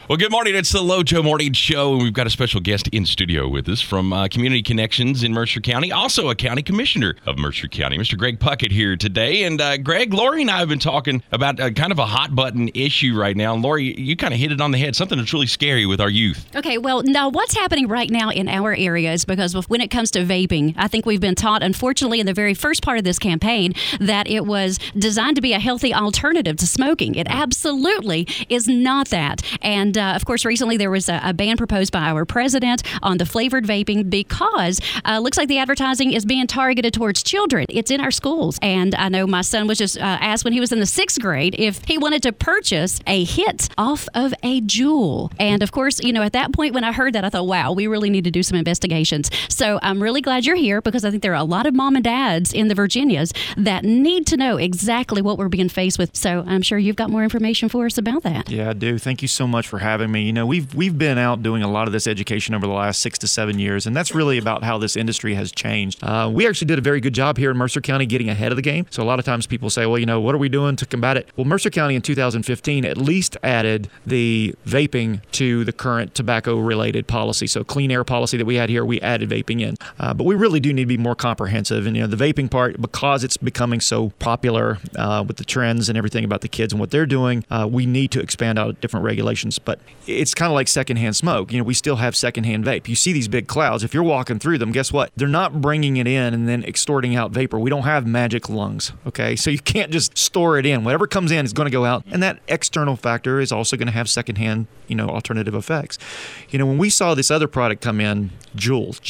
Well, good morning. It's the Lojo Morning Show, and we've got a special guest in studio with us from Community Connections in Mercer County, also a county commissioner of Mercer County, Mr. Greg Puckett here today. And Greg, Lori and I have been talking about kind of a hot button issue right now. And Lori, you kind of hit it on the head, something that's really scary with our youth. Okay, well, now what's happening right now in our area is because when it comes to vaping, I think we've been taught, unfortunately, in the very first part of this campaign, that it was designed to be a healthy alternative to smoking. It absolutely is not that. And of course, recently there was a ban proposed by our president on the flavored vaping because looks like the advertising is being targeted towards children. It's in our schools. And I know my son was just asked when he was in the 6th grade if he wanted to purchase a hit off of a Juul. And of course, you know, at that point when I heard that, I thought, wow, we really need to do some investigations. So I'm really glad you're here because I think there are a lot of mom and dads in the Virginias that need to know exactly what we're being faced with. So I'm sure you've got more information for us about that. Yeah, I do. Thank you so much for having me. You know, we've been out doing a lot of this education over the last 6 to 7 years, and that's really about how this industry has changed. We actually did a very good job here in Mercer County getting ahead of the game. So a lot of times people say, well, you know, what are we doing to combat it? Well, Mercer County in 2015 at least added the vaping to the current tobacco-related policy. So clean air policy that we had here, we added vaping in. But we really do need to be more comprehensive. And, you know, the vaping part, because it's becoming so popular with the trends and everything about the kids and what they're doing, we need to expand out different regulations. But it's kind of like secondhand smoke. You know, we still have secondhand vape. You see these big clouds. If you're walking through them, guess what? They're not bringing it in and then extorting out vapor. We don't have magic lungs, okay? So you can't just store it in. Whatever comes in is going to go out. And that external factor is also going to have secondhand, you know, alternative effects. You know, when we saw this other product come in, Juul,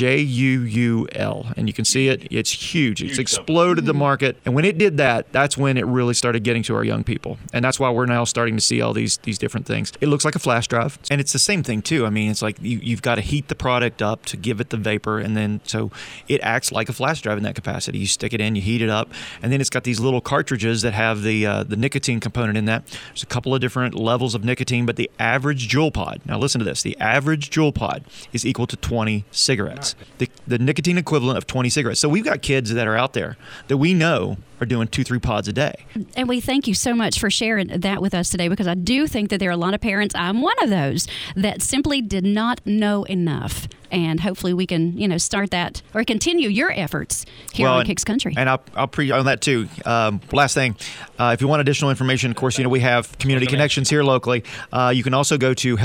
J-U-U-L, and you can see it, it's huge. It's exploded the market. And when it did that, that's when it really started getting to our young people. And that's why we're now starting to see all these different things. It looks like a flash drive. And it's the same thing, too. I mean, it's like you've got to heat the product up to give it the vapor. And then so it acts like a flash drive in that capacity. You stick it in, you heat it up. And then it's got these little cartridges that have the nicotine component in that. There's a couple of different levels of nicotine, but the average Juul pod, now listen to this, the average Juul pod is equal to 20 cigarettes. The nicotine equivalent of 20 cigarettes. So we've got kids that are out there that we know are doing 2-3 pods a day. And we thank you so much for sharing that with us today because I do think that there are a lot of parents, I'm one of those, that simply did not know enough. And hopefully we can, you know, start that or continue your efforts here on Kicks Country. And I'll pre on that too. Last thing, if you want additional information, of course, you know, we have Community Connections here locally. You can also go to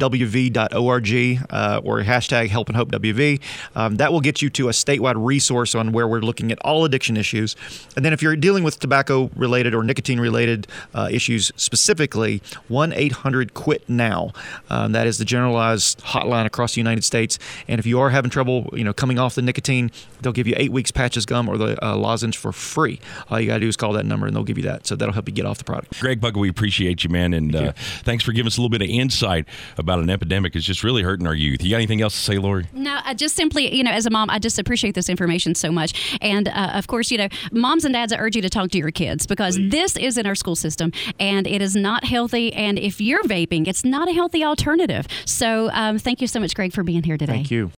helpandhopewv.org or hashtag helpandhopewv. That will get you to a statewide resource on where we're looking at all addiction issues. And then if you're dealing with tobacco-related or nicotine-related issues specifically, 1-800-QUIT-NOW. That is the generalized hotline across the United States. And if you are having trouble, you know, coming off the nicotine, they'll give you 8 weeks patches gum or the lozenge for free. All you got to do is call that number and they'll give you that. So that'll help you get off the product. Greg Puckett, we appreciate you, man. And thanks for giving us a little bit of insight about an epidemic that's just really hurting our youth. You got anything else to say, Lori? No, I just simply, you know, as a mom, I just appreciate this information so much. And of course, you know, moms and dads, I urge you to talk to your kids because this is in our school system and it is not healthy. And if you're vaping, it's not a healthy alternative. So thank you so much, Greg, for being here today. Thank you.